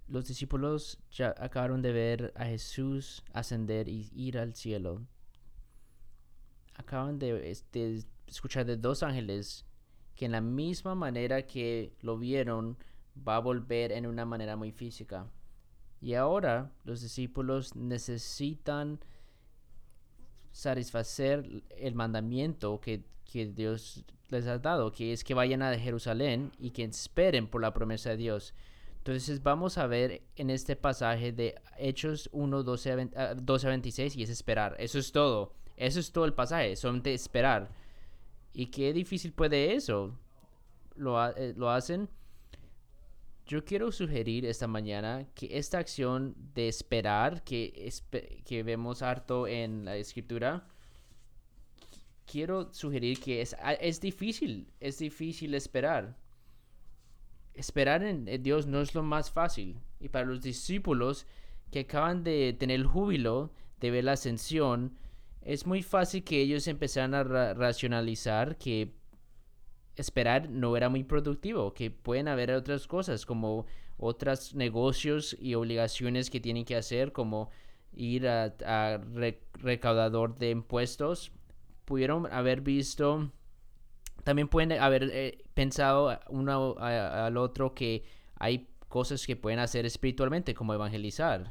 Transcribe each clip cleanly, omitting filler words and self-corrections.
los discípulos ya acabaron de ver a Jesús ascender y ir al cielo. Acaban de escuchar de dos ángeles que en la misma manera que lo vieron va a volver en una manera muy física. Y ahora los discípulos necesitan satisfacer el mandamiento que Dios les ha dado, que es que vayan a Jerusalén y que esperen por la promesa de Dios. Entonces vamos a ver en este pasaje de Hechos 1, 12 a 26 y es esperar. Eso es todo. Eso es todo el pasaje, solamente esperar. Y qué difícil puede eso. Lo hacen. Yo quiero sugerir esta mañana que esta acción de esperar, que vemos harto en la escritura, quiero sugerir que es difícil esperar. Esperar en Dios no es lo más fácil. Y para los discípulos que acaban de tener el júbilo de ver la ascensión, es muy fácil que ellos empezaran a racionalizar que esperar no era muy productivo, que pueden haber otras cosas como otros negocios y obligaciones que tienen que hacer, como ir a recaudador de impuestos. Pudieron haber visto, también pueden haber pensado uno al otro que hay cosas que pueden hacer espiritualmente, como evangelizar.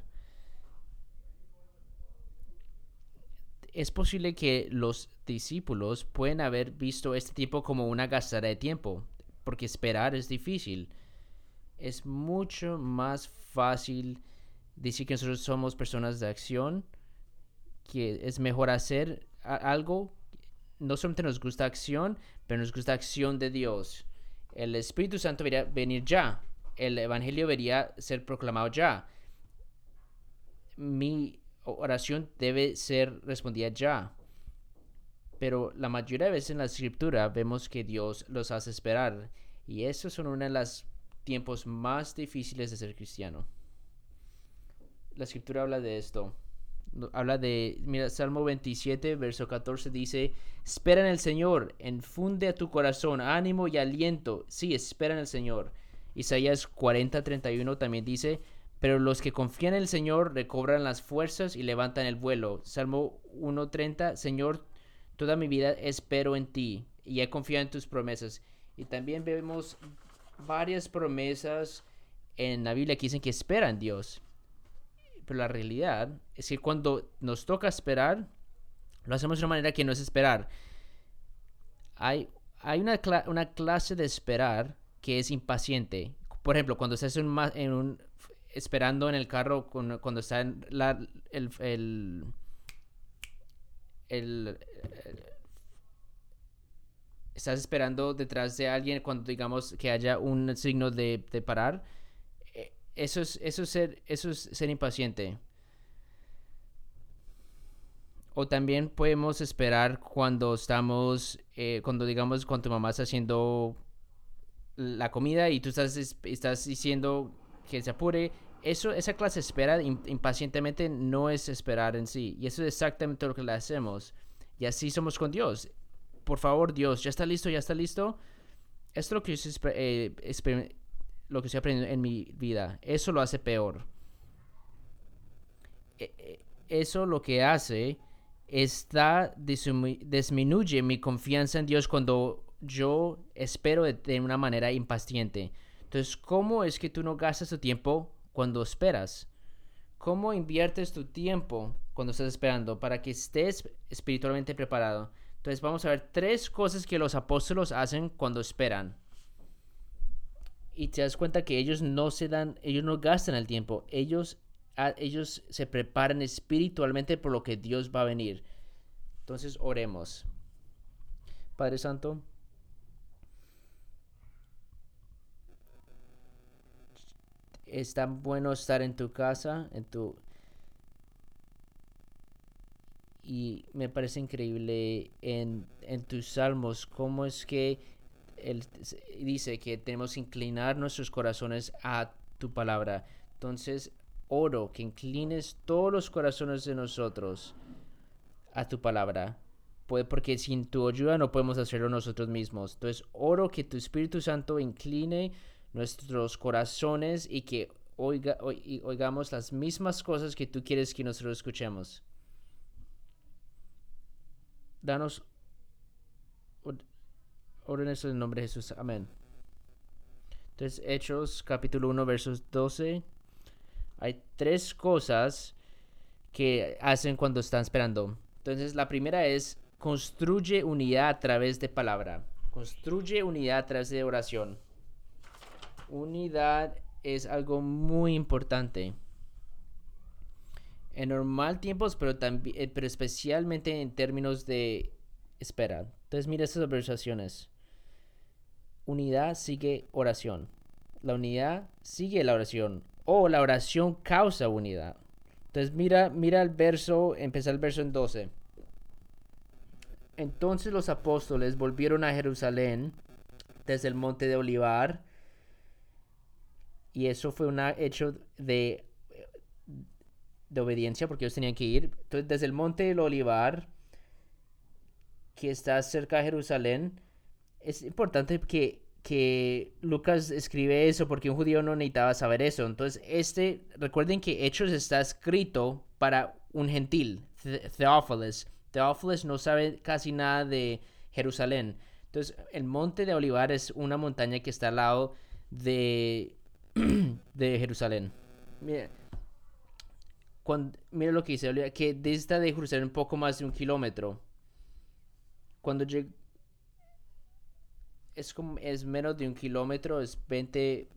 Es posible que los discípulos pueden haber visto este tiempo como una gastada de tiempo, porque esperar es difícil. Es mucho más fácil decir que nosotros somos personas de acción, que es mejor hacer algo. No solamente nos gusta acción, pero nos gusta acción de Dios. El Espíritu Santo debería venir ya. El Evangelio debería ser proclamado ya. Mi oración debe ser respondida ya. Pero la mayoría de veces en la escritura vemos que Dios los hace esperar. Y esos son uno de los tiempos más difíciles de ser cristiano. La escritura habla de esto. Habla de, mira, Salmo 27, verso 14 dice, espera en el Señor, enfunde a tu corazón ánimo y aliento. Sí, espera en el Señor. Isaías 40:31 también dice, pero los que confían en el Señor recobran las fuerzas y levantan el vuelo. Salmo 1:30, Señor, toda mi vida espero en ti y he confiado en tus promesas. Y también vemos varias promesas en la Biblia que dicen que esperan en Dios. Pero la realidad es que cuando nos toca esperar, lo hacemos de una manera que no es esperar. Hay, hay una clase de esperar que es impaciente. Por ejemplo, cuando estás esperando en el carro, cuando está en el- estás esperando detrás de alguien cuando digamos que haya un signo de parar. Eso es ser impaciente. O también podemos esperar cuando cuando digamos, cuando tu mamá está haciendo la comida y tú estás diciendo que se apure. Esa clase de espera impacientemente no es esperar en sí. Y eso es exactamente lo que le hacemos. Y así somos con Dios. Por favor, Dios, ¿ya está listo? ¿Ya está listo? Esto es lo que lo que estoy aprendiendo en mi vida. Eso lo hace peor. Eso lo que hace disminuye mi confianza en Dios cuando yo espero de una manera impaciente. Entonces, ¿cómo es que tú no gastas tu tiempo cuando esperas? ¿Cómo inviertes tu tiempo cuando estás esperando para que estés espiritualmente preparado? Entonces, vamos a ver tres cosas que los apóstolos hacen cuando esperan. Y te das cuenta que ellos no gastan el tiempo, ellos se preparan espiritualmente por lo que Dios va a venir. Entonces oremos. Padre Santo, es tan bueno estar en tu casa, y me parece increíble en tus salmos cómo es que él dice que tenemos que inclinar nuestros corazones a tu palabra. Entonces oro que inclines todos los corazones de nosotros a tu palabra. Porque sin tu ayuda no podemos hacerlo nosotros mismos. Entonces oro que tu Espíritu Santo incline nuestros corazones y que oigamos las mismas cosas que tú quieres que nosotros escuchemos. Danos órdenes en el nombre de Jesús. Amén. Entonces, Hechos capítulo 1, versos 12. Hay tres cosas que hacen cuando están esperando. Entonces, la primera es construye unidad a través de palabra. Construye unidad a través de oración. Unidad es algo muy importante. En normal tiempos, pero especialmente en términos de espera. Entonces, mira estas observaciones. Unidad sigue oración. La unidad sigue la oración. O la oración causa unidad. Entonces mira el verso, empezar el verso en 12. Entonces los apóstoles volvieron a Jerusalén desde el monte de Olivar. Y eso fue un hecho de obediencia porque ellos tenían que ir. Entonces desde el monte del Olivar, que está cerca de Jerusalén, es importante que Lucas escribe eso porque un judío no necesitaba saber eso. Entonces, recuerden que Hechos está escrito para un gentil, Theophilus. Theophilus no sabe casi nada de Jerusalén. Entonces, el monte de Olivar es una montaña que está al lado de, de Jerusalén. Mira lo que dice, que dista de Jerusalén un poco más de 1 kilómetro. Cuando es menos de 1 kilómetro, es 20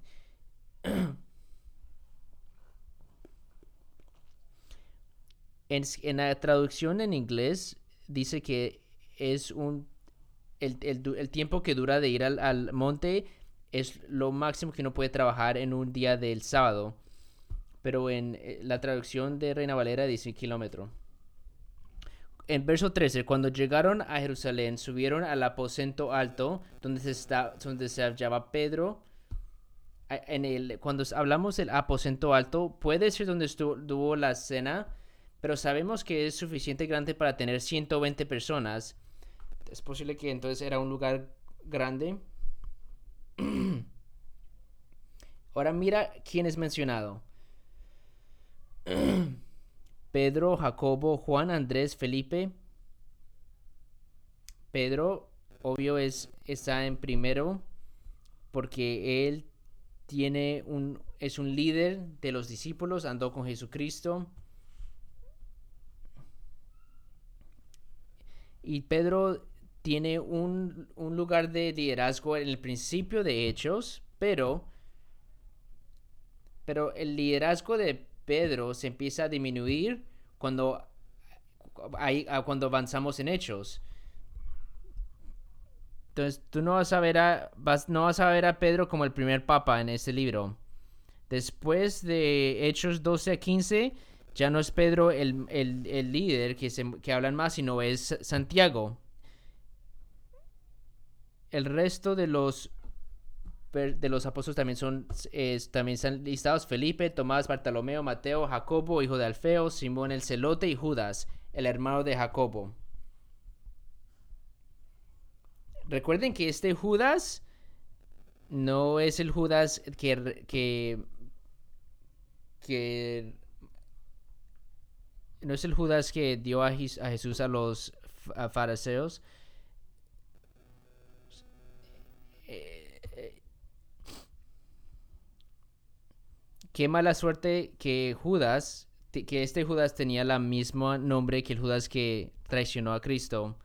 en la traducción en inglés dice que es el tiempo que dura de ir al monte es lo máximo que uno puede trabajar en un día del sábado, pero en la traducción de Reina Valera dice 1 kilómetro. En verso 13, cuando llegaron a Jerusalén, subieron al aposento alto donde se hallaba Pedro. Cuando hablamos del aposento alto, puede ser donde estuvo la cena, pero sabemos que es suficiente grande para tener 120 personas. Es posible que entonces era un lugar grande. Ahora mira quién es mencionado. Pedro, Jacobo, Juan, Andrés, Felipe. Pedro, obvio, está en primero porque él es un líder de los discípulos, andó con Jesucristo. Y Pedro tiene un lugar de liderazgo en el principio de Hechos, pero el liderazgo de Pedro se empieza a disminuir cuando avanzamos en Hechos. Entonces tú no vas a ver a Pedro como el primer papa en este libro. Después de Hechos 12 a 15, ya no es Pedro el líder que hablan más, sino es Santiago. El resto de los apóstoles también están listados: Felipe, Tomás, Bartolomeo, Mateo, Jacobo, hijo de Alfeo, Simón el celote y Judas, el hermano de Jacobo. Recuerden que este Judas no es el Judas que no es el Judas que dio a Jesús a los fariseos. Qué mala suerte que este Judas tenía el mismo nombre que el Judas que traicionó a Cristo.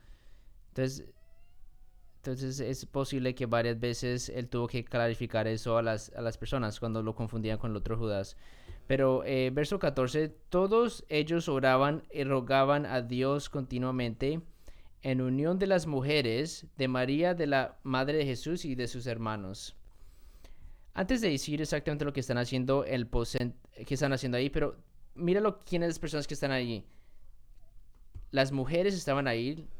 Entonces es posible que varias veces él tuvo que clarificar eso a las personas cuando lo confundían con el otro Judas. Pero verso 14, todos ellos oraban y rogaban a Dios continuamente en unión de las mujeres, de María, de la madre de Jesús y de sus hermanos. Antes de decir exactamente lo que están haciendo que están haciendo ahí, pero míralo, quiénes las personas que están ahí. Las mujeres estaban ahí.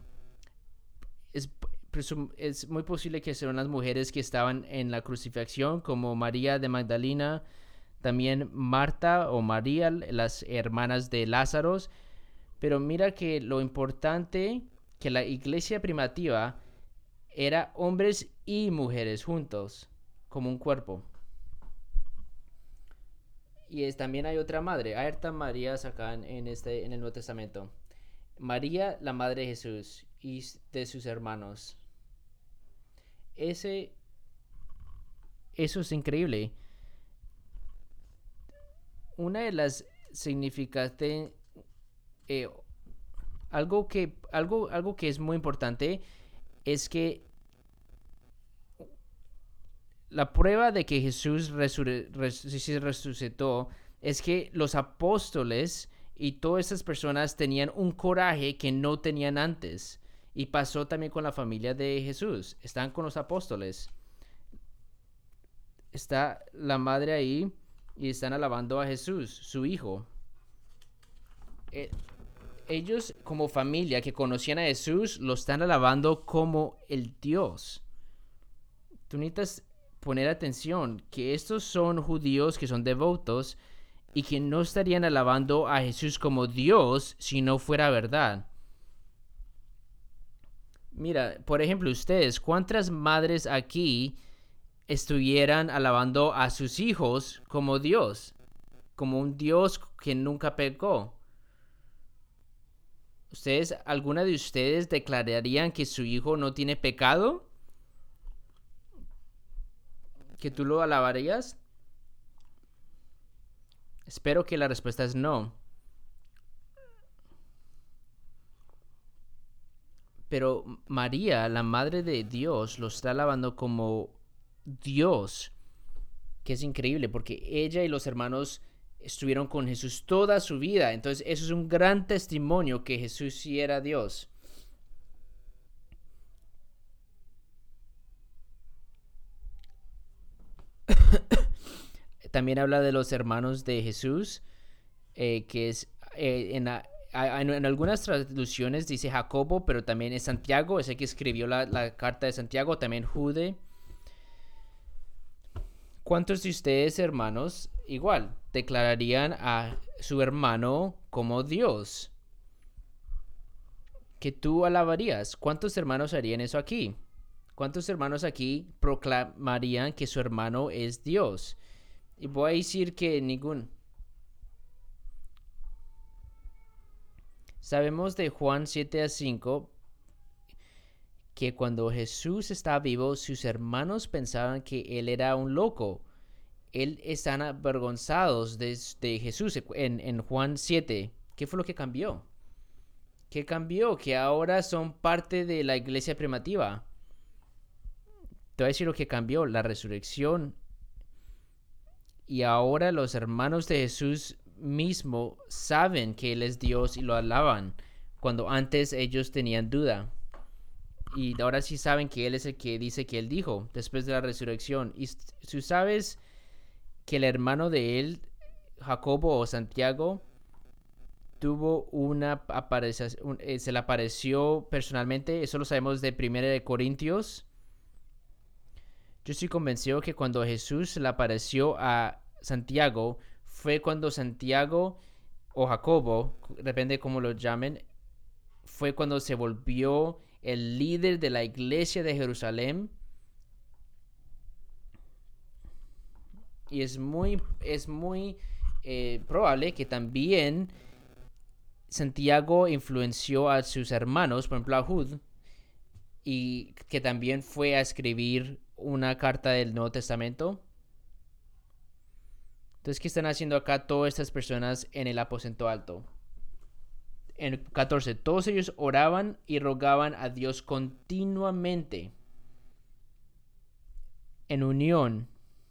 Es muy posible que sean las mujeres que estaban en la crucifixión, como María de Magdalena, también Marta o María, las hermanas de Lázaro. Pero mira que lo importante, que la iglesia primitiva era hombres y mujeres juntos, como un cuerpo. También hay otra madre. Hay hartas Marías acá en el Nuevo Testamento. María, la madre de Jesús y de sus hermanos. Ese, eso es increíble. Una de las significantes, eh, algo que es muy importante es que la prueba de que Jesús resucitó es que los apóstoles y todas esas personas tenían un coraje que no tenían antes. Y pasó también con la familia de Jesús. Están con los apóstoles. Está la madre ahí y están alabando a Jesús, su hijo. Eh, Ellos como familia que conocían a Jesús lo están alabando como el Dios. Tú necesitas poner atención que estos son judíos que son devotos y que no estarían alabando a Jesús como Dios si no fuera verdad. Mira, por ejemplo, ustedes, ¿cuántas madres aquí estuvieran alabando a sus hijos como Dios? Como un Dios que nunca pecó. ¿Alguna de ustedes declararían que su hijo no tiene pecado? ¿Que tú lo alabarías? Espero que la respuesta es no. Pero María, la madre de Dios, lo está alabando como Dios, que es increíble porque ella y los hermanos estuvieron con Jesús toda su vida. Entonces eso es un gran testimonio que Jesús sí era Dios. También habla de los hermanos de Jesús, que es en algunas traducciones dice Jacobo, pero también es Santiago, es el que escribió la carta de Santiago, también Jude. ¿Cuántos de ustedes, hermanos, igual, declararían a su hermano como Dios? Que tú alabarías. ¿Cuántos hermanos harían eso aquí? ¿Cuántos hermanos aquí proclamarían que su hermano es Dios? Y voy a decir que ningún. Sabemos de Juan 7-5 que cuando Jesús estaba vivo, sus hermanos pensaban que él era un loco. Él están avergonzados de Jesús en Juan 7. ¿Qué fue lo que cambió? ¿Qué cambió? Que ahora son parte de la iglesia primitiva. Te voy a decir lo que cambió, la resurrección. Y ahora los hermanos de Jesús mismo saben que Él es Dios y lo alaban, cuando antes ellos tenían duda. Y ahora sí saben que Él es el que dice que Él dijo después de la resurrección. Y tú sabes que el hermano de él, Jacobo o Santiago, tuvo una aparición, se le apareció personalmente. Eso lo sabemos de 1 Corintios. Yo estoy convencido que cuando Jesús le apareció a Santiago, fue cuando Santiago o Jacobo, depende cómo lo llamen, fue cuando se volvió el líder de la iglesia de Jerusalén. Y es muy probable que también Santiago influenció a sus hermanos, por ejemplo a Jude, y que también fue a escribir una carta del Nuevo Testamento. Entonces, ¿qué están haciendo acá todas estas personas en el aposento alto? En 14, todos ellos oraban y rogaban a Dios continuamente en unión.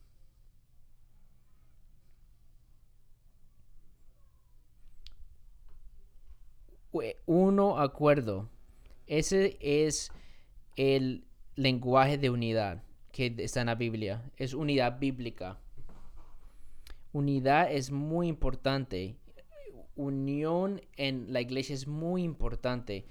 Uno acuerdo. Ese es el lenguaje de unidad que está en la Biblia. Es unidad bíblica. Unidad es muy importante. Unión en la iglesia es muy importante.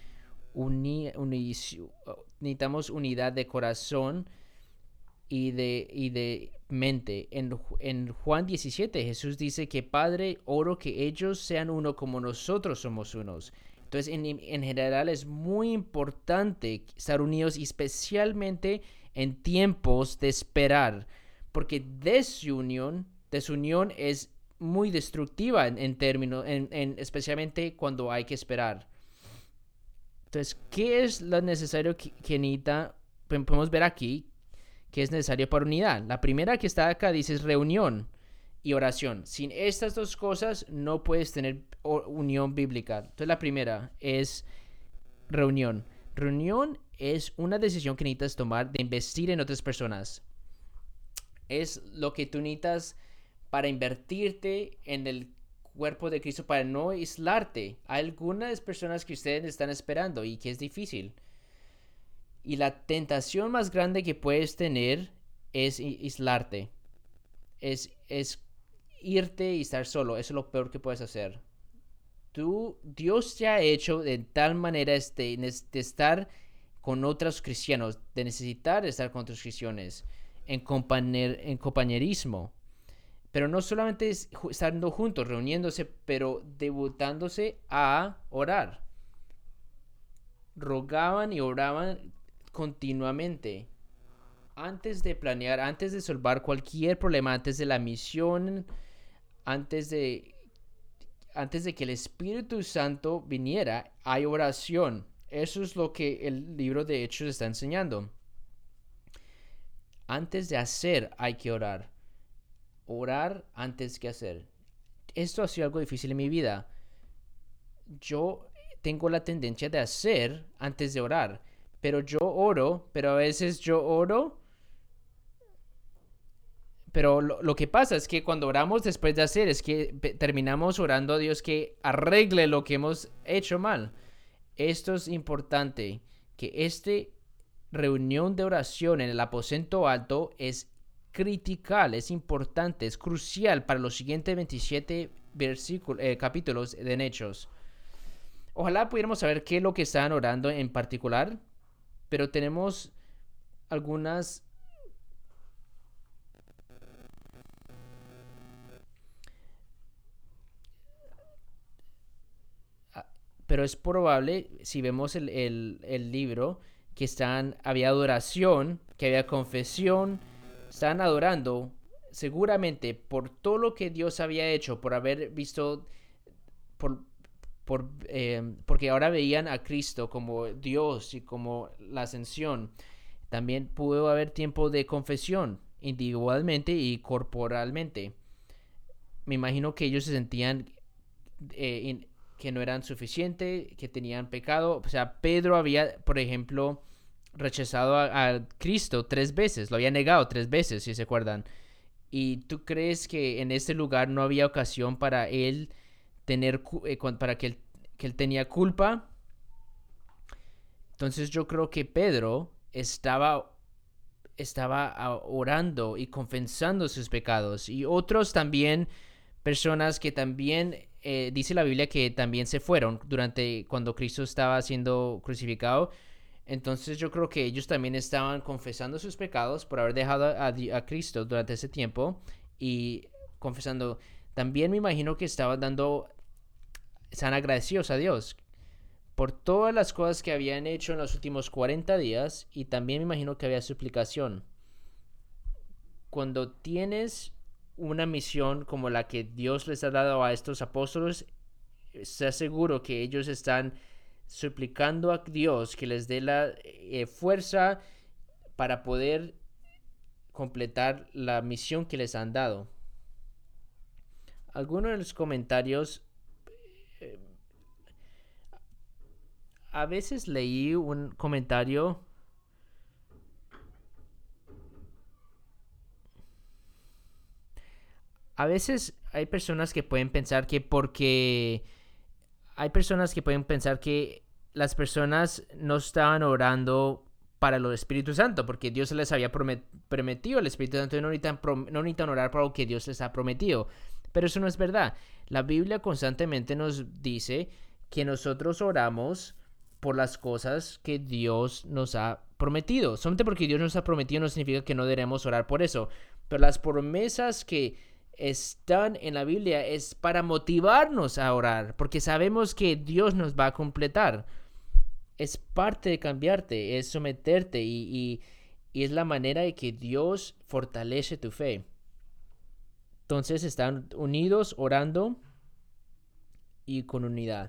Necesitamos unidad de corazón y de mente. En Juan 17 Jesús dice que Padre, oro que ellos sean uno como nosotros somos unos. Entonces en general es muy importante estar unidos, especialmente en tiempos de esperar, porque desunión es muy destructiva en términos, especialmente cuando hay que esperar. Entonces, ¿qué es lo necesario que necesita? Podemos ver aquí que es necesario para unidad. La primera que está acá dice es reunión y oración. Sin estas dos cosas no puedes tener unión bíblica. Entonces, la primera es reunión. Reunión es una decisión que necesitas tomar de investir en otras personas. Es lo que tú necesitas para invertirte en el cuerpo de Cristo, para no aislarte. Hay algunas personas que ustedes están esperando y que es difícil. Y la tentación más grande que puedes tener es aislarte. Es irte y estar solo. Eso es lo peor que puedes hacer. Dios te ha hecho de tal manera de estar con otros cristianos, de necesitar estar con otros cristianos, en compañerismo. Pero no solamente es estando juntos, reuniéndose, pero debutándose a orar. Rogaban y oraban continuamente. Antes de planear, antes de resolver cualquier problema, antes de la misión, antes de, antes de que el Espíritu Santo viniera, hay oración. Eso es lo que el libro de Hechos está enseñando. Antes de hacer hay que orar. Orar antes que hacer. Esto ha sido algo difícil en mi vida. Yo tengo la tendencia de hacer antes de orar. Pero yo oro, pero a veces yo oro. Pero lo que pasa es que cuando oramos después de hacer es que terminamos orando a Dios que arregle lo que hemos hecho mal. Esto es importante, que esta reunión de oración en el aposento alto es critical, es importante, es crucial para los siguientes 27 capítulos de Hechos. Ojalá pudiéramos saber qué es lo que estaban orando en particular, pero tenemos algunas pero es probable, si vemos el libro, que había adoración, que había confesión, estaban adorando seguramente por todo lo que Dios había hecho, por haber visto, por, porque ahora veían a Cristo como Dios y como la ascensión. También pudo haber tiempo de confesión, individualmente y corporalmente. Me imagino que ellos se sentían que no eran suficientes, que tenían pecado. O sea, Pedro había, por ejemplo, rechazado a Cristo 3 veces, lo había negado 3 veces, si se acuerdan. ¿Y tú crees que en este lugar no había ocasión para él tener, para que él tenía culpa? Entonces yo creo que Pedro estaba orando y confesando sus pecados. Y otros también, personas que también, dice la Biblia que también se fueron durante cuando Cristo estaba siendo crucificado. Entonces yo creo que ellos también estaban confesando sus pecados por haber dejado a Cristo durante ese tiempo y confesando. También me imagino que estaban agradecidos a Dios por todas las cosas que habían hecho en los últimos 40 días, y también me imagino que había suplicación. Cuando tienes una misión como la que Dios les ha dado a estos apóstoles, está seguro que ellos están suplicando a Dios que les dé la fuerza para poder completar la misión que les han dado. Algunos de los comentarios, a veces leí un comentario a veces hay personas que pueden pensar que las personas no estaban orando para el Espíritu Santo, porque Dios les había prometido el Espíritu Santo y no necesitan orar para lo que Dios les ha prometido. Pero eso no es verdad. La Biblia constantemente nos dice que nosotros oramos por las cosas que Dios nos ha prometido. Solamente porque Dios nos ha prometido no significa que no debemos orar por eso. Pero las promesas que están en la Biblia es para motivarnos a orar, porque sabemos que Dios nos va a completar. Es parte de cambiarte, es someterte y es la manera de que Dios fortalece tu fe. Entonces están unidos, orando y con unidad.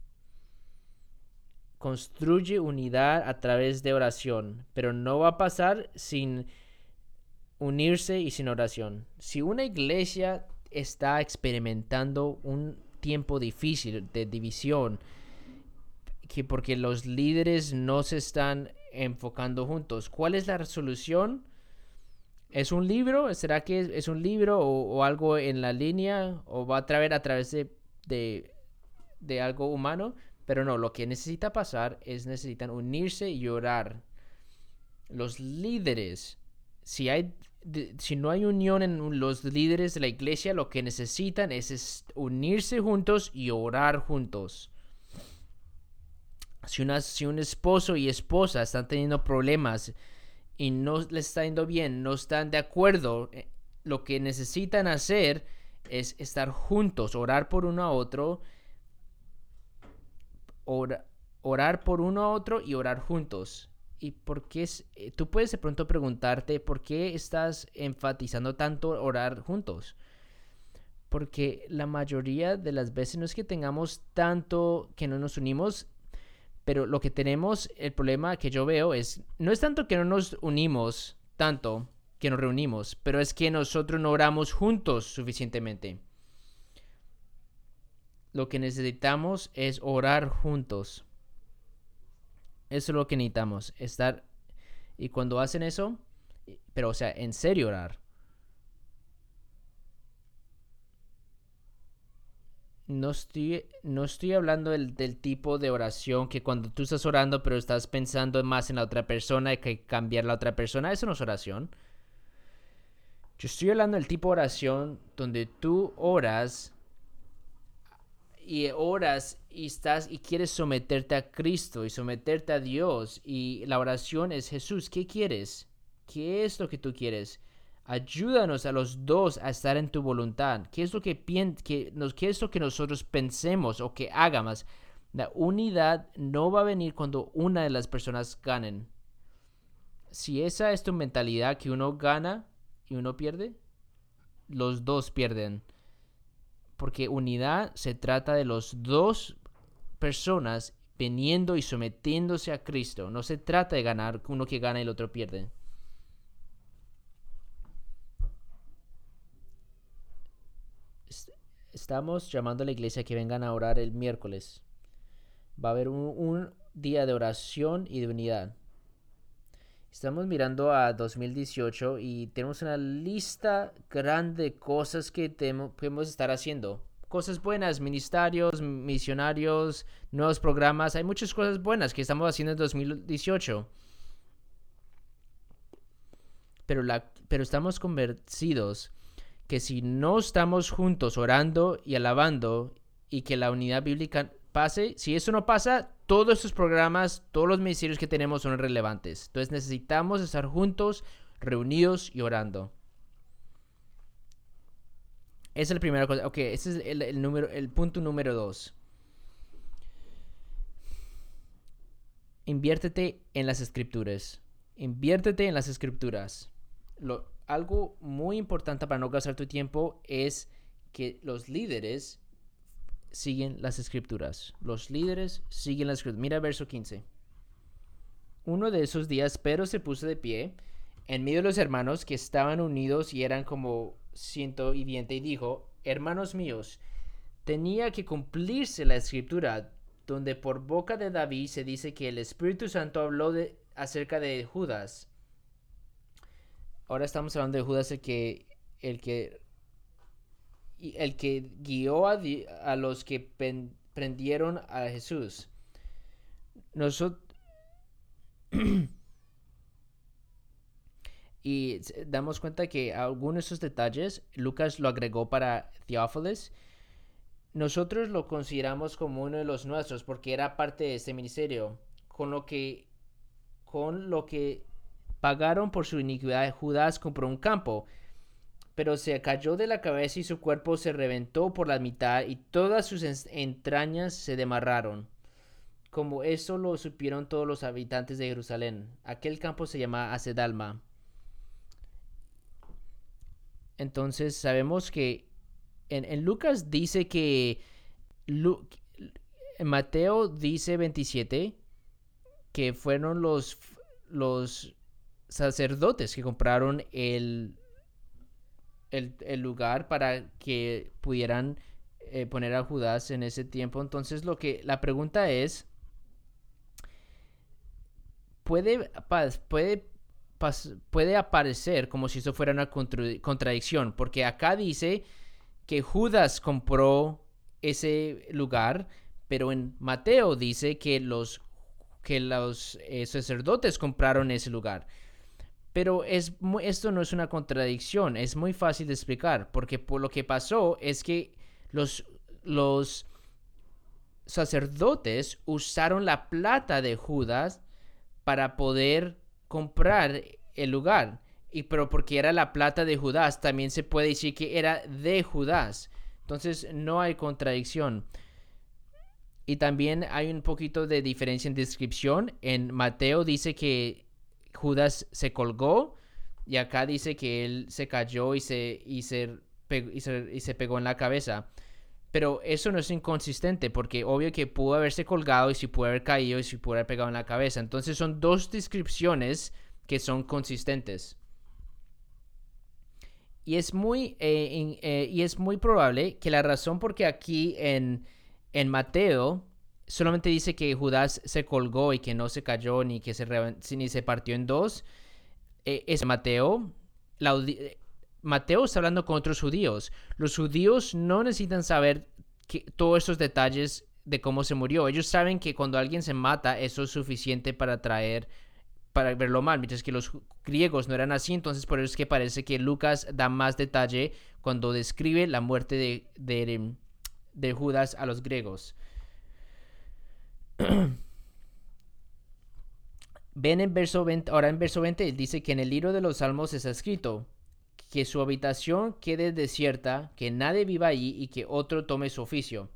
Construye unidad a través de oración, pero no va a pasar sin unirse y sin oración. Si una iglesia está experimentando un tiempo difícil de división, que porque los líderes no se están enfocando juntos, ¿cuál es la resolución? ¿Es un libro? ¿Será que es un libro o algo en la línea? ¿O va a traer a través de, de algo humano? Pero no, lo que necesita pasar es necesitan unirse y orar. Los líderes, si hay si no hay unión en los líderes de la iglesia, lo que necesitan es unirse juntos y orar juntos. Si un esposo y esposa están teniendo problemas y no les está yendo bien, no están de acuerdo, lo que necesitan hacer es estar juntos, orar por uno a otro, orar por uno a otro y orar juntos. ¿Y por qué tú puedes de pronto preguntarte por qué estás enfatizando tanto orar juntos? Porque la mayoría de las veces no es que tengamos tanto que no nos unimos, pero lo que tenemos, el problema que yo veo es, no es tanto que no nos unimos tanto, que nos reunimos, pero es que nosotros no oramos juntos suficientemente. Lo que necesitamos es orar juntos. Eso es lo que necesitamos, estar. Y cuando hacen eso, pero o sea, en serio orar. No estoy hablando del tipo de oración que cuando tú estás orando pero estás pensando más en la otra persona y que cambiar la otra persona. Eso no es oración. Yo estoy hablando del tipo de oración donde tú oras y estás y quieres someterte a Cristo y someterte a Dios, y la oración es: Jesús, ¿qué quieres? ¿Qué es lo que tú quieres? Ayúdanos a los dos a estar en tu voluntad. ¿Qué es lo qué es lo que nosotros pensemos o que hagamos? La unidad no va a venir cuando una de las personas ganen. Si esa es tu mentalidad, que uno gana y uno pierde, los dos pierden. Porque unidad se trata de los dos personas viniendo y sometiéndose a Cristo. No se trata de ganar, uno que gana y el otro pierde. Estamos llamando a la iglesia que vengan a orar el miércoles. Va a haber un día de oración y de unidad. Estamos mirando a 2018 y tenemos una lista grande de cosas que podemos estar haciendo. Cosas buenas, ministerios, misionarios, nuevos programas. Hay muchas cosas buenas que estamos haciendo en 2018. Pero estamos convencidos que si no estamos juntos orando y alabando y que la unidad bíblica pase, si eso no pasa, todos estos programas, todos los ministerios que tenemos son irrelevantes. Entonces necesitamos estar juntos, reunidos y orando. Esa es la primera cosa. Ok, ese es el punto número 2. Inviértete en las escrituras. Inviértete en las escrituras. Algo muy importante para no gastar tu tiempo es que los líderes siguen las escrituras. Los líderes siguen las escrituras. Mira verso 15. Uno de esos días Pedro se puso de pie en medio de los hermanos que estaban unidos y eran como ciento y diente, y dijo: hermanos míos, tenía que cumplirse la escritura donde por boca de David se dice que el Espíritu Santo habló acerca de Judas. Ahora estamos hablando de Judas, el que guió a los que prendieron a Jesús. Nosotros y damos cuenta que algunos de esos detalles Lucas lo agregó para Theófilos. Nosotros lo consideramos como uno de los nuestros porque era parte de este ministerio. Con lo que pagaron por su iniquidad, Judas compró un campo, pero se cayó de la cabeza y su cuerpo se reventó por la mitad y todas sus entrañas se desmarraron. Como eso lo supieron todos los habitantes de Jerusalén. Aquel campo se llama Acedalma. Entonces sabemos que en Lucas dice que Lu- en Mateo dice 27 que fueron los sacerdotes que compraron el lugar para que pudieran poner a Judas en ese tiempo. Entonces la pregunta es, puede, puede, puede aparecer como si eso fuera una contradicción, porque acá dice que Judas compró ese lugar, pero en Mateo dice que los sacerdotes compraron ese lugar. Pero esto no es una contradicción, es muy fácil de explicar, porque por lo que pasó es que los sacerdotes usaron la plata de Judas para poder comprar el lugar. Pero porque era la plata de Judas, también se puede decir que era de Judas. Entonces no hay contradicción. Y también hay un poquito de diferencia en descripción. En Mateo dice que Judas se colgó y acá dice que él se cayó y se pegó en la cabeza. Pero eso no es inconsistente porque obvio que pudo haberse colgado y si pudo haber caído y si pudo haber pegado en la cabeza. Entonces son dos descripciones que son consistentes. Y es muy probable que la razón por qué aquí en Mateo solamente dice que Judas se colgó y que no se cayó ni que ni se partió en dos, es Mateo. Mateo está hablando con otros judíos. Los judíos no necesitan saber todos esos detalles de cómo se murió. Ellos saben que cuando alguien se mata, eso es suficiente para verlo mal, mientras que los griegos no eran así. Entonces por eso es que parece que Lucas da más detalle cuando describe la muerte de Judas a los griegos. Ven en verso 20, ahora en verso 20 dice que en el libro de los Salmos está escrito que su habitación quede desierta, que nadie viva allí y que otro tome su oficio.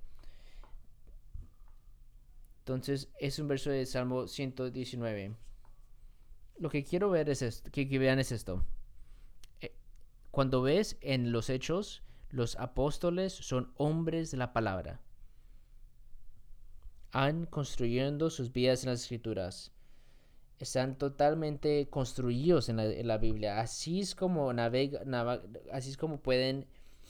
Entonces es un verso de Salmo 119. Lo que quiero ver es esto, que vean es esto. Cuando ves en los hechos, los apóstoles son hombres de la palabra. Han construyendo sus vidas en las escrituras. Están totalmente construidos en la Biblia. Así es como así es como pueden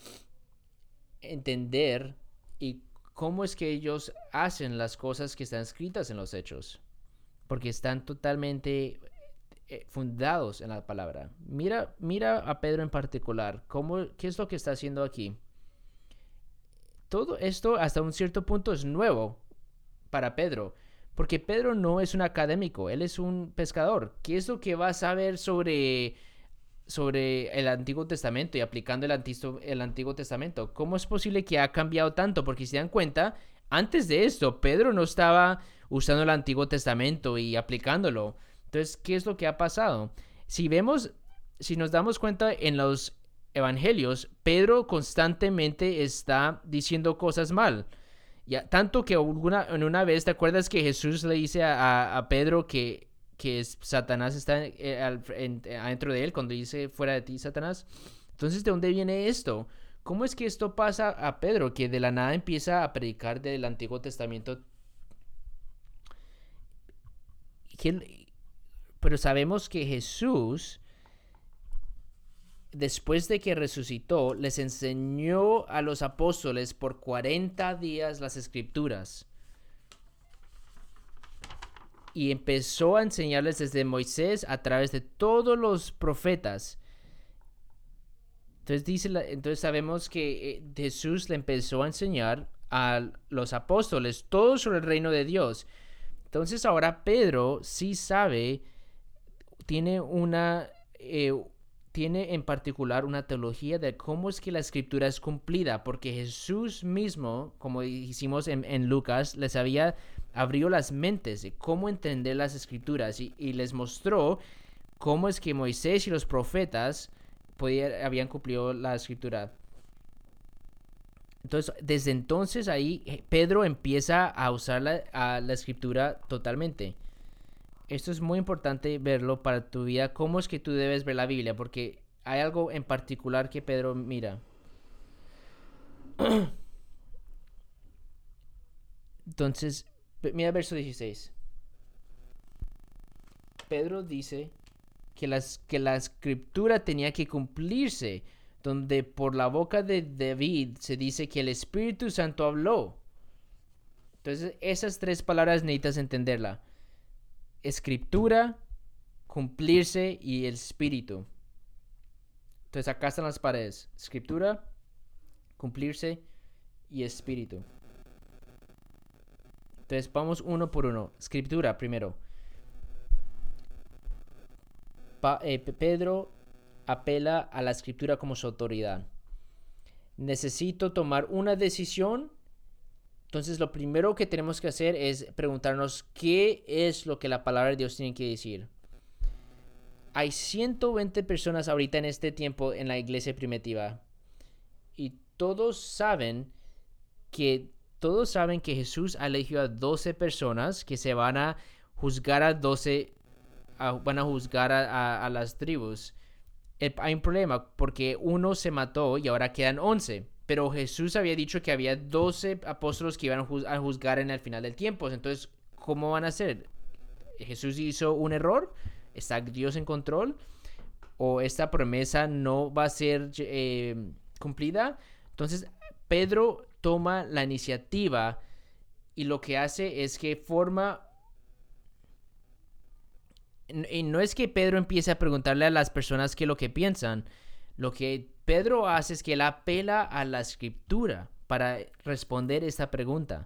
entender y cómo es que ellos hacen las cosas que están escritas en los hechos. Porque están totalmente fundados en la palabra. Mira a Pedro en particular. ¿Qué es lo que está haciendo aquí? Todo esto hasta un cierto punto es nuevo para Pedro. Porque Pedro no es un académico, él es un pescador. ¿Qué es lo que va a saber sobre el Antiguo Testamento y aplicando el Antiguo Testamento? ¿Cómo es posible que ha cambiado tanto? Porque si se dan cuenta, antes de esto, Pedro no estaba usando el Antiguo Testamento y aplicándolo. Entonces, ¿qué es lo que ha pasado? Si nos damos cuenta en los evangelios, Pedro constantemente está diciendo cosas mal. Ya, tanto que en una vez, ¿te acuerdas que Jesús le dice a Pedro que Satanás está adentro de él cuando dice fuera de ti, Satanás? Entonces, ¿de dónde viene esto? ¿Cómo es que esto pasa a Pedro, que de la nada empieza a predicar del Antiguo Testamento? Pero sabemos que Jesús, después de que resucitó, les enseñó a los apóstoles por 40 días las escrituras. Y empezó a enseñarles desde Moisés a través de todos los profetas. Entonces sabemos que Jesús le empezó a enseñar a los apóstoles todo sobre el reino de Dios. Entonces ahora Pedro sí sabe, tiene en particular una teología de cómo es que la escritura es cumplida, porque Jesús mismo, como hicimos en Lucas, les abrió las mentes de cómo entender las escrituras y les mostró cómo es que Moisés y los profetas habían cumplido la escritura. Entonces, desde entonces ahí Pedro empieza a usar la escritura totalmente. Esto es muy importante verlo para tu vida, cómo es que tú debes ver la Biblia, porque hay algo en particular que Pedro mira. Entonces, mira verso 16. Pedro dice que la escritura tenía que cumplirse, donde por la boca de David se dice que el Espíritu Santo habló. Entonces, esas tres palabras necesitas entenderla. Escritura, cumplirse y el Espíritu. Entonces, acá están las paredes. Escritura, cumplirse y Espíritu. Entonces, vamos uno por uno. Escritura primero. Pedro apela a la escritura como su autoridad. Necesito tomar una decisión. Entonces lo primero que tenemos que hacer es preguntarnos qué es lo que la palabra de Dios tiene que decir. Hay 120 personas ahorita en este tiempo en la iglesia primitiva. Y todos saben que Jesús ha elegido a 12 personas que se van a juzgar a 12 van a juzgar a las tribus. Hay un problema porque uno se mató y ahora quedan 11. Pero Jesús había dicho que había 12 apóstoles que iban a juzgar en el final del tiempo. Entonces, ¿cómo van a hacer? ¿Jesús hizo un error? ¿Está Dios en control? ¿O esta promesa no va a ser cumplida? Entonces, Pedro toma la iniciativa y lo que hace es que forma. Y no es que Pedro empiece a preguntarle a las personas qué es lo que piensan. Lo que Pedro hace es que él apela a la escritura para responder esta pregunta.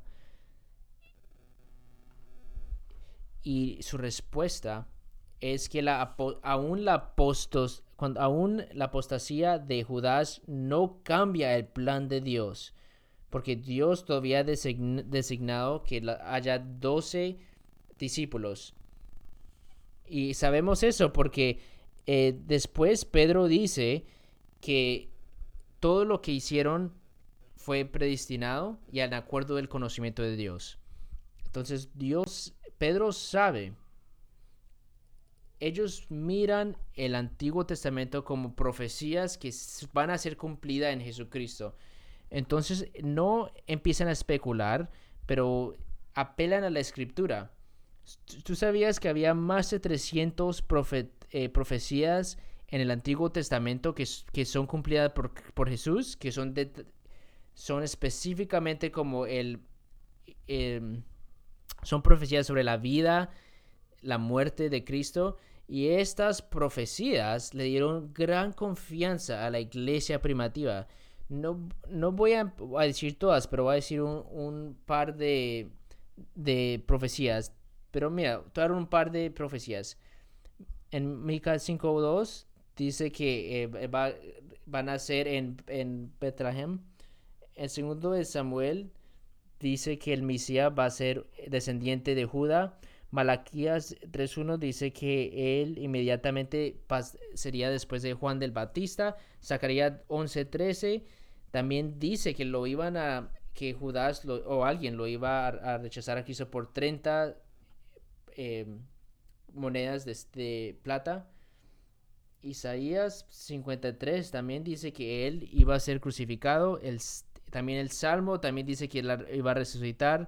Y su respuesta es que aún la apostasía de Judas no cambia el plan de Dios. Porque Dios todavía ha designado que haya 12 discípulos. Y sabemos eso porque después Pedro dice que todo lo que hicieron fue predestinado y en acuerdo del conocimiento de Dios. Entonces Pedro sabe, ellos miran el Antiguo Testamento como profecías que van a ser cumplidas en Jesucristo. Entonces no empiezan a especular, pero apelan a la Escritura. ¿Tú sabías que había más de 300 profecías en el Antiguo Testamento que son cumplidas por Jesús? Que son específicamente como son profecías sobre la vida, la muerte de Cristo. Y estas profecías le dieron gran confianza a la iglesia primitiva. No voy a decir todas, pero voy a decir un par de profecías. Pero mira, te voy a dar un par de profecías. En Mica 5:2 dice que va a nacer en Betlehem. El segundo de Samuel dice que el Mesías va a ser descendiente de Judá. Malaquías 3:1 dice que él inmediatamente sería después de Juan del Bautista. Zacarías 11:13 también dice que que Judas o alguien lo iba a rechazar a Cristo por 30 monedas de plata. Isaías 53 también dice que él iba a ser crucificado. También el Salmo también dice que él iba a resucitar.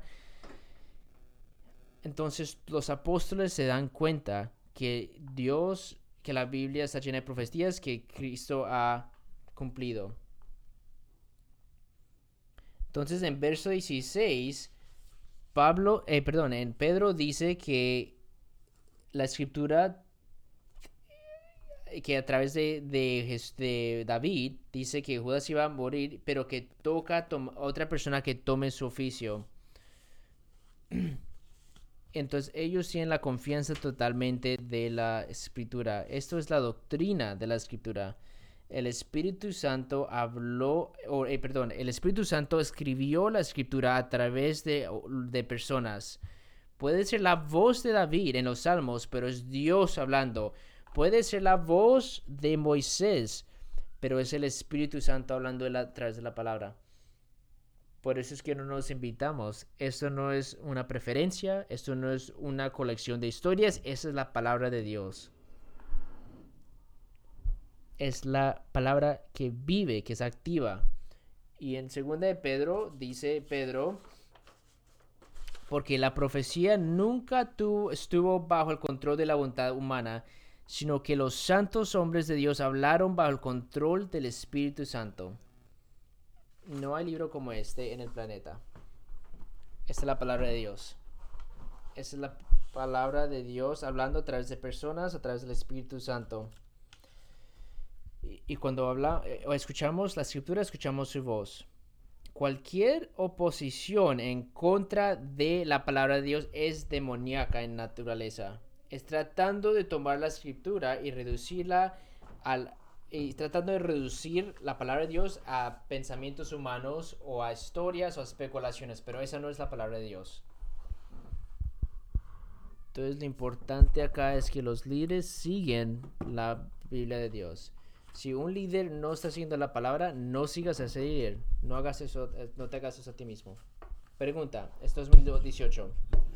Entonces los apóstoles se dan cuenta que la Biblia está llena de profecías que Cristo ha cumplido. Entonces en verso 16 Pedro dice que la escritura, que a través de David, dice que Judas iba a morir, pero que toca otra persona que tome su oficio. Entonces ellos tienen la confianza totalmente de la escritura. Esto es la doctrina de la escritura. El Espíritu Santo el Espíritu Santo escribió la escritura a través de personas. Puede ser la voz de David en los Salmos, pero es Dios hablando. Puede ser la voz de Moisés, pero es el Espíritu Santo hablando a través de la palabra. Por eso es que no nos invitamos. Esto no es una preferencia, esto no es una colección de historias, esa es la palabra de Dios. es la palabra que vive, que es activa. Y en segunda de Pedro, dice Pedro, porque la profecía nunca estuvo bajo el control de la voluntad humana, sino que los santos hombres de Dios hablaron bajo el control del Espíritu Santo. No hay libro como este en el planeta. Esta es la palabra de Dios. Esta es la palabra de Dios hablando a través de personas, a través del Espíritu Santo. Y cuando o escuchamos la escritura, escuchamos su voz. Cualquier oposición en contra de la palabra de Dios es demoníaca en naturaleza. Es tratando de tomar la escritura y reducirla y tratando de reducir la palabra de Dios a pensamientos humanos o a historias o a especulaciones, pero esa no es la palabra de Dios. Entonces lo importante acá es que los líderes siguen la Biblia de Dios. Si un líder no está siguiendo la palabra, no sigas a ese líder. No hagas eso, no te hagas eso a ti mismo. Pregunta, esto es 2018.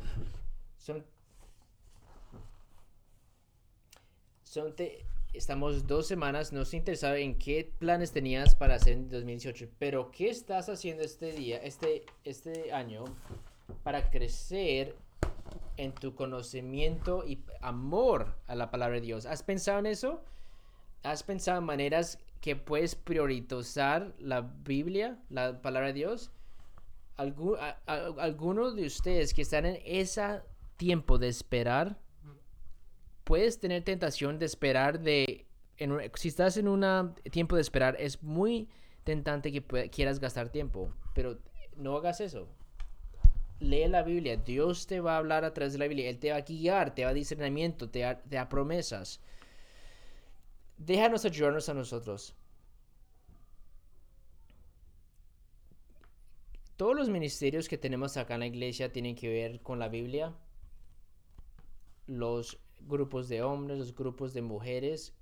Estamos 2 semanas, no estoy interesado en qué planes tenías para hacer en 2018, pero ¿qué estás haciendo este año para crecer en tu conocimiento y amor a la palabra de Dios? ¿Has pensado en eso? ¿Has pensado en maneras que puedes priorizar la Biblia, la palabra de Dios? Algunos de ustedes que están en ese tiempo de esperar, puedes tener tentación de esperar si estás en un tiempo de esperar, es muy tentante que quieras gastar tiempo, pero no hagas eso. Lee la Biblia, Dios te va a hablar a través de la Biblia, Él te va a guiar, te va a discernimiento, te da promesas. Déjanos ayudarnos a nosotros. Todos los ministerios que tenemos acá en la iglesia tienen que ver con la Biblia. Los grupos de hombres, los grupos de mujeres.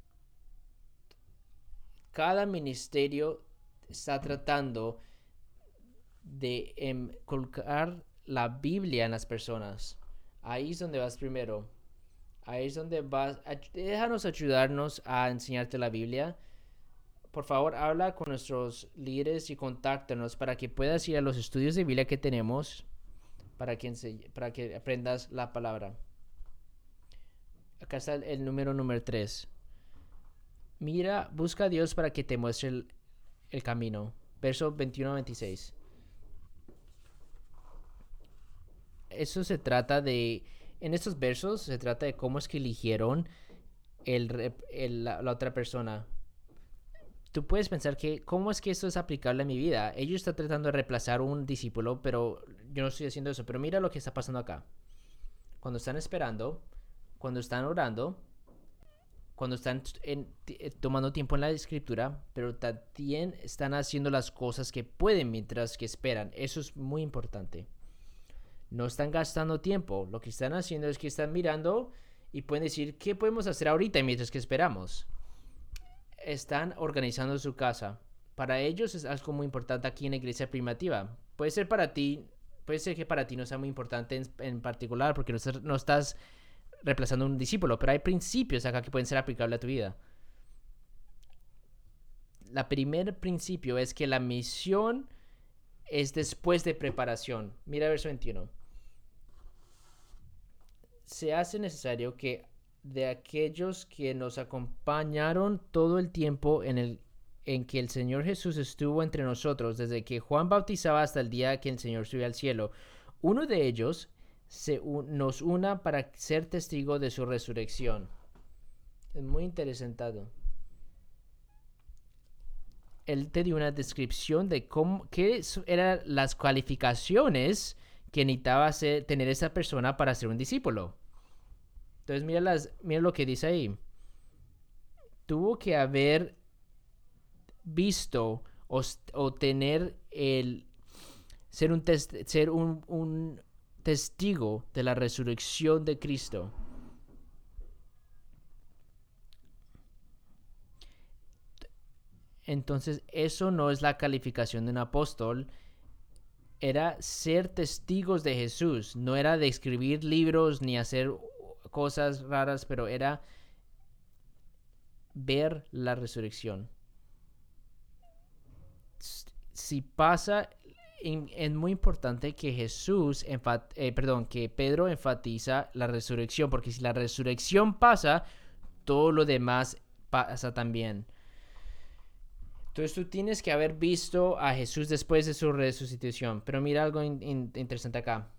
Cada ministerio está tratando de colocar la Biblia en las personas. Ahí es donde vas primero. Ahí es donde vas. Déjanos ayudarnos a enseñarte la Biblia. Por favor, habla con nuestros líderes y contáctanos para que puedas ir a los estudios de Biblia que tenemos para que aprendas la palabra. Acá está el número 3. Mira, busca a Dios para que te muestre el camino. Verso 21 a 26. Eso se trata de... En estos versos se trata de cómo es que eligieron la otra persona. Tú puedes pensar que cómo es que esto es aplicable a mi vida. Ellos están tratando de reemplazar un discípulo, pero yo no estoy haciendo eso. Pero mira lo que está pasando acá. Cuando están esperando, cuando están orando, cuando están tomando tiempo en la escritura, pero también están haciendo las cosas que pueden mientras que esperan. Eso es muy importante. No están gastando tiempo. Lo que están haciendo es que están mirando y pueden decir, ¿qué podemos hacer ahorita mientras que esperamos? Están organizando su casa. Para ellos es algo muy importante aquí en la iglesia primitiva. Puede ser que para ti no sea muy importante en particular porque no estás reemplazando un discípulo, pero hay principios acá que pueden ser aplicables a tu vida. El primer principio es que la misión es después de preparación. Mira el verso 21. Se hace necesario que de aquellos que nos acompañaron todo el tiempo en que el Señor Jesús estuvo entre nosotros, desde que Juan bautizaba hasta el día que el Señor subió al cielo, uno de ellos nos una para ser testigo de su resurrección. Es muy interesante. Él te dio una descripción de qué eran las calificaciones que necesitaba tener esa persona para ser un discípulo. Entonces mira lo que dice ahí. Tuvo que haber visto o tener ser un testigo de la resurrección de Cristo. Entonces eso no es la calificación de un apóstol. Era ser testigos de Jesús. No era de escribir libros ni hacer cosas raras, pero era ver la resurrección. Si pasa, es muy importante que que Pedro enfatiza la resurrección, porque si la resurrección pasa, todo lo demás pasa también. Entonces tú tienes que haber visto a Jesús después de su resucitación. Pero mira algo interesante acá.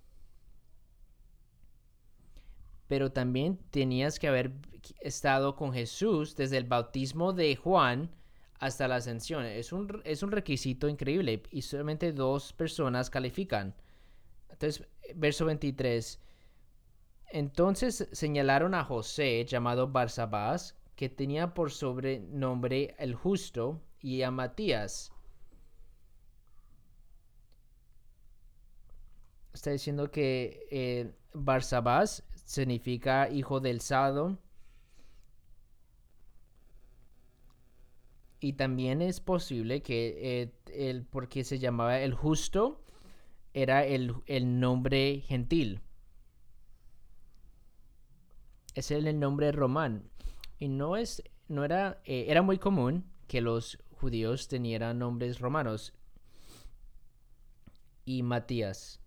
Pero también tenías que haber estado con Jesús desde el bautismo de Juan hasta la ascensión. Es un requisito increíble y solamente 2 personas califican. Entonces, verso 23. Entonces señalaron a José, llamado Barsabás, que tenía por sobrenombre el Justo, y a Matías. Está diciendo que Barsabás significa hijo del Sado. Y también es posible que porque se llamaba el Justo, era el nombre gentil. Ese es el nombre romano. Y era muy común que los judíos tenieran nombres romanos. Y Matías.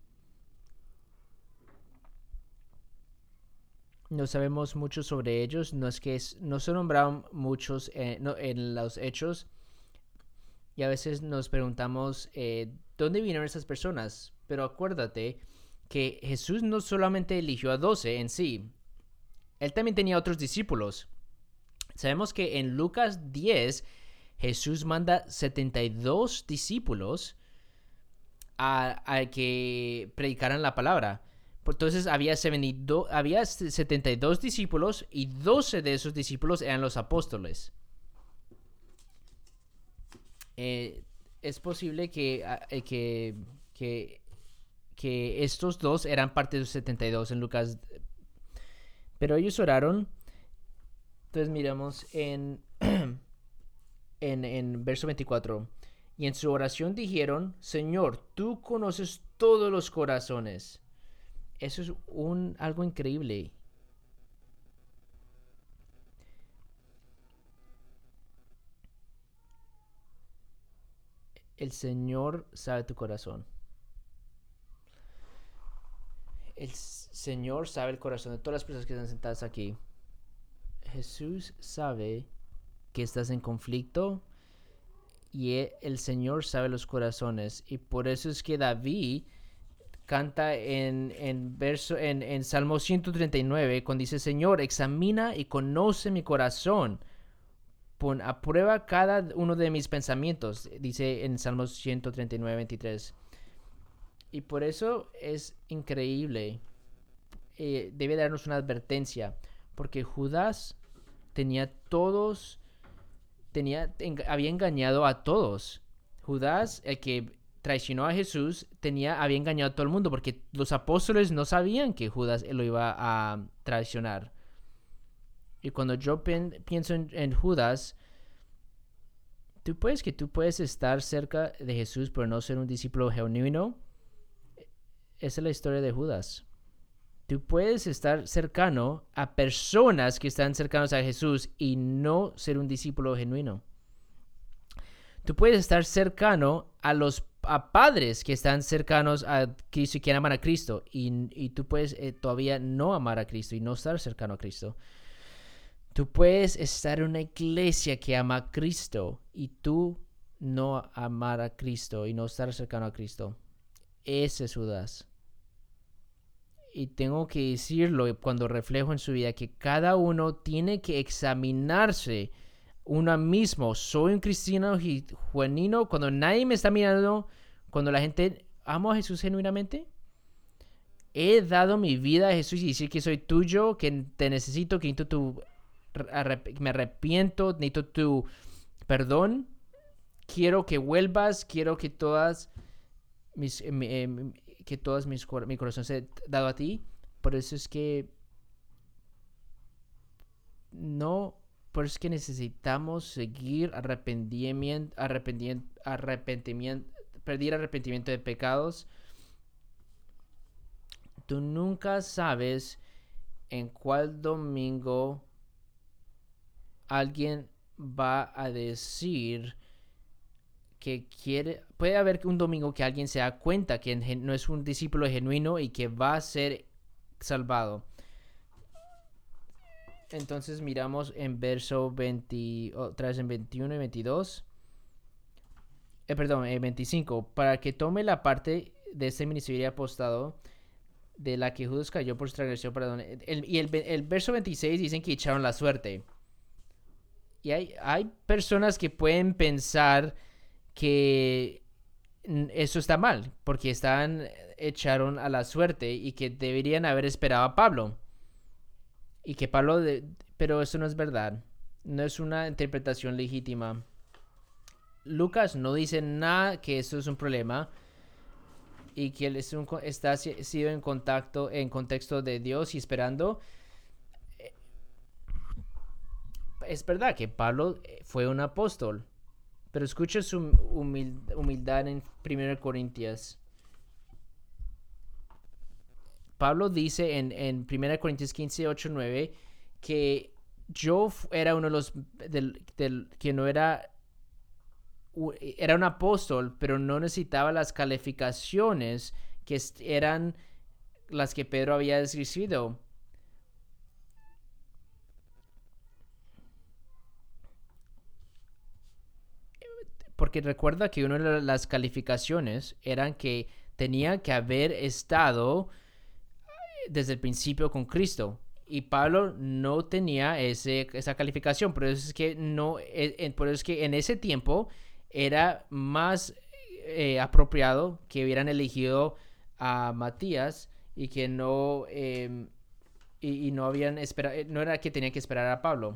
No sabemos mucho sobre ellos. No se nombraron muchos en los hechos. Y a veces nos preguntamos dónde vinieron esas personas. Pero acuérdate que Jesús no solamente eligió a 12 en sí. Él también tenía otros discípulos. Sabemos que en Lucas 10 Jesús manda 72 discípulos a que predicaran la palabra. Entonces había 72 discípulos y 12 de esos discípulos eran los apóstoles. Es posible que estos dos eran parte de los 72 en Lucas. Pero ellos oraron. Entonces miramos en verso 24. Y en su oración dijeron: Señor, tú conoces todos los corazones. Eso es algo increíble. El Señor sabe tu corazón. El Señor sabe el corazón de todas las personas que están sentadas aquí. Jesús sabe que estás en conflicto y el Señor sabe los corazones. Y por eso es que David canta en Salmo 139 cuando dice: Señor, examina y conoce mi corazón. Pon a prueba cada uno de mis pensamientos, dice en Salmo 139, 23. Y por eso es increíble. Debe darnos una advertencia. Porque Judas había engañado a todos. Judas, el que traicionó a Jesús, había engañado a todo el mundo, porque los apóstoles no sabían que Judas lo iba a traicionar. Y cuando yo pienso en Judas, tú puedes estar cerca de Jesús pero no ser un discípulo genuino. Esa es la historia de Judas. Tú puedes estar cercano a personas que están cercanos a Jesús y no ser un discípulo genuino. Tú puedes estar cercano a padres que están cercanos a Cristo y quieren amar a Cristo, y tú puedes todavía no amar a Cristo y no estar cercano a Cristo. Tú puedes estar en una iglesia que ama a Cristo y tú no amar a Cristo y no estar cercano a Cristo. Ese es Judas. Y tengo que decirlo cuando reflejo en su vida, que cada uno tiene que examinarse uno mismo. Soy un cristiano genuino cuando nadie me está mirando, cuando la gente ama a Jesús genuinamente. He dado mi vida a Jesús y decir que soy tuyo, que te necesito, que me arrepiento, necesito tu perdón. Quiero que vuelvas, quiero que mi corazón sea dado a ti. Por eso es que necesitamos seguir pedir arrepentimiento de pecados. Tú nunca sabes en cuál domingo alguien va a decir que puede haber un domingo que alguien se da cuenta que no es un discípulo genuino y que va a ser salvado. Entonces miramos en verso 20, otra vez en 21 y 22. 25. Para que tome la parte de este ministerio apostado de la que Judas cayó por su transgresión, perdón. El verso 26 dicen que echaron la suerte. Y hay personas que pueden pensar que eso está mal, porque echaron a la suerte y que deberían haber esperado a Pablo. Y que pero eso no es verdad. No es una interpretación legítima. Lucas no dice nada que eso es un problema y que él está sido en contexto de Dios y esperando. Es verdad que Pablo fue un apóstol, pero escucha su humildad en 1 Corintios. Pablo dice en 1 Corintios 15, 8, 9 que yo era uno de los que no era un apóstol, pero no necesitaba las calificaciones que eran las que Pedro había recibido. Porque recuerda que una de las calificaciones eran que tenía que haber estado desde el principio con Cristo. Y Pablo no tenía esa calificación. Por eso es que por eso es que en ese tiempo era más apropiado que hubieran elegido a Matías y que no y no habían esperado, no era que tenían que esperar a Pablo.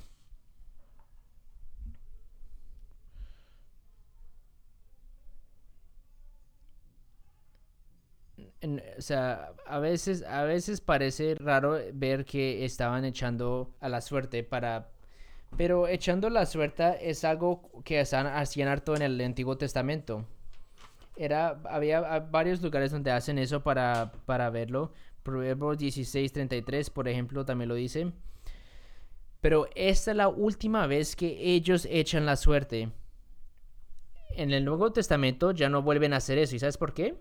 O sea, a veces parece raro ver que estaban echando a la suerte pero echando la suerte es algo que hacían harto en el Antiguo Testamento. Había varios lugares donde hacen eso para verlo. Proverbios 16:33, por ejemplo, también lo dice. Pero esta es la última vez que ellos echan la suerte. En el Nuevo Testamento ya no vuelven a hacer eso. ¿Y sabes por qué?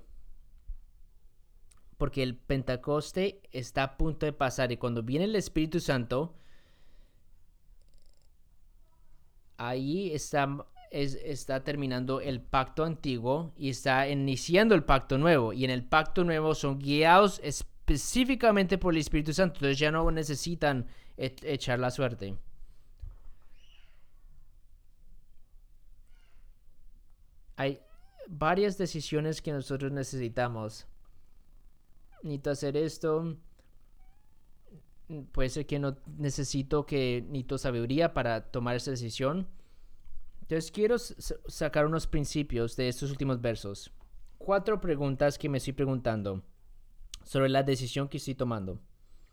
Porque el Pentecoste está a punto de pasar y cuando viene el Espíritu Santo, ahí está terminando el pacto antiguo y está iniciando el pacto nuevo. Y en el pacto nuevo son guiados específicamente por el Espíritu Santo. Entonces ya no necesitan echar la suerte. Hay varias decisiones que nosotros necesitamos. Necesito hacer esto. Puede ser que no necesito sabiduría para tomar esa decisión. Entonces quiero sacar unos principios de estos últimos versos. 4 preguntas que me estoy preguntando sobre la decisión que estoy tomando.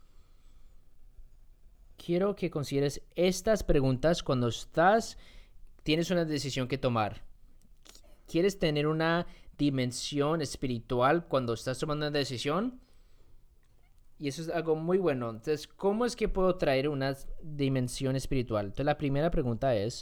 Quiero que consideres estas preguntas cuando tienes una decisión que tomar. ¿Quieres tener una dimensión espiritual cuando estás tomando una decisión? Y eso es algo muy bueno. Entonces, ¿cómo es que puedo traer una dimensión espiritual? Entonces, la primera pregunta es,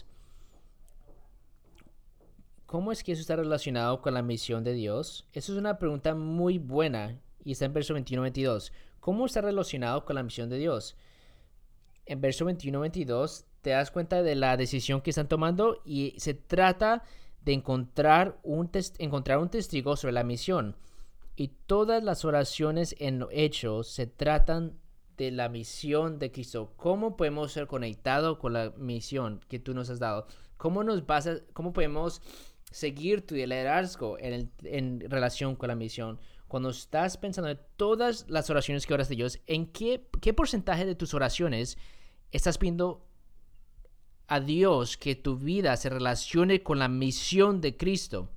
¿cómo es que eso está relacionado con la misión de Dios? Eso es una pregunta muy buena y está en verso 21-22. ¿Cómo está relacionado con la misión de Dios? En verso 21-22 te das cuenta de la decisión que están tomando y se trata de encontrar un testigo sobre la misión. Y todas las oraciones en Hechos se tratan de la misión de Cristo. ¿Cómo podemos ser conectados con la misión que tú nos has dado? ¿Cómo podemos seguir tu liderazgo en relación con la misión? Cuando estás pensando en todas las oraciones que oras de Dios, ¿en qué porcentaje de tus oraciones estás pidiendo a Dios que tu vida se relacione con la misión de Cristo?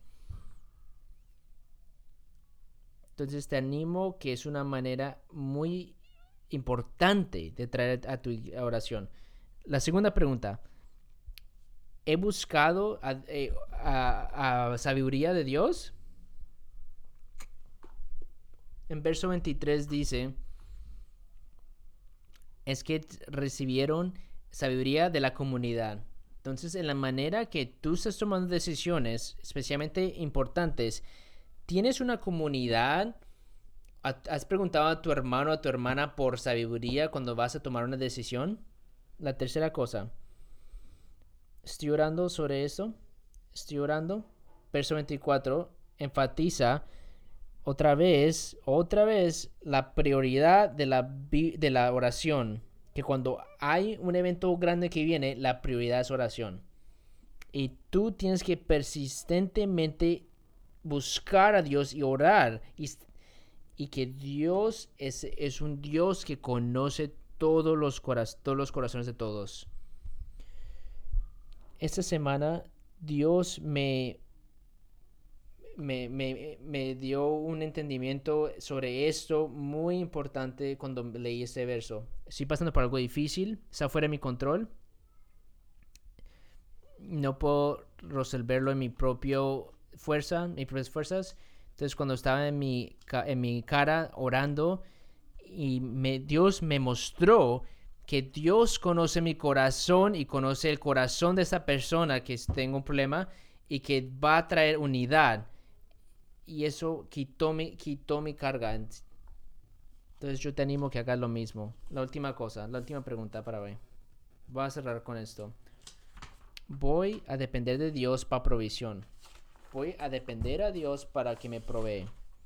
Entonces te animo que es una manera muy importante de traer a tu oración. La segunda pregunta. ¿He buscado a sabiduría de Dios? En verso 23 dice, es que recibieron sabiduría de la comunidad. Entonces, en la manera que tú estás tomando decisiones, especialmente importantes, ¿tienes una comunidad? ¿Has preguntado a tu hermano o a tu hermana por sabiduría cuando vas a tomar una decisión? La tercera cosa, estoy orando sobre esto. Estoy orando. Verso 24 enfatiza otra vez, la prioridad de la oración. Que cuando hay un evento grande que viene, la prioridad es oración. Y tú tienes que persistentemente buscar a Dios y orar. Y que Dios es un Dios que conoce todos los corazones de todos. Esta semana Dios me dio un entendimiento sobre esto muy importante cuando leí este verso. Estoy pasando por algo difícil, está fuera de mi control. No puedo resolverlo en mi propia fuerza, mis propias fuerzas. Entonces, cuando estaba en mi cara orando, y Dios me mostró que Dios conoce mi corazón y conoce el corazón de esa persona que tengo un problema y que va a traer unidad. Y eso quitó mi carga. Entonces yo te animo a que hagas lo mismo. La última pregunta para hoy. Voy a cerrar con esto. Voy a depender de Dios para provisión. Voy a depender a Dios para que me provee.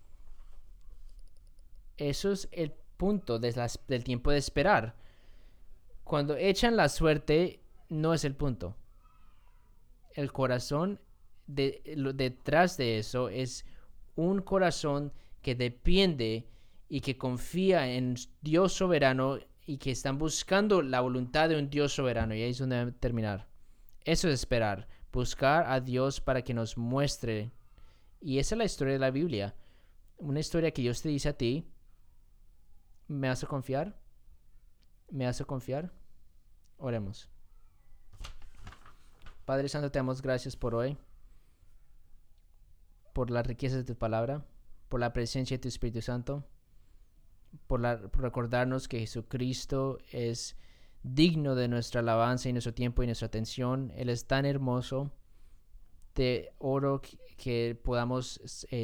Eso es el punto del tiempo de esperar. Cuando echan la suerte, no es el punto. El corazón detrás de eso es un corazón que depende y que confía en Dios soberano y que están buscando la voluntad de un Dios soberano. Y ahí es donde debe terminar. Eso es esperar. Buscar a Dios para que nos muestre. Y esa es la historia de la Biblia. Una historia que Dios te dice a ti. ¿Me hace confiar? ¿Me hace confiar? Oremos. Padre Santo, te damos gracias por hoy, por las riquezas de tu palabra, por la presencia de tu Espíritu Santo, por recordarnos que Jesucristo es digno de nuestra alabanza y nuestro tiempo y nuestra atención. Él es tan hermoso. Te oro que podamos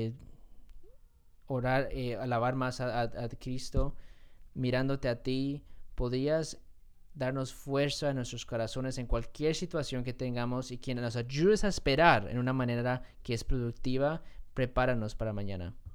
orar, alabar más a Cristo, mirándote a ti. Podrías darnos fuerza en nuestros corazones en cualquier situación que tengamos y que nos ayudes a esperar en una manera que es productiva. Prepáranos para mañana.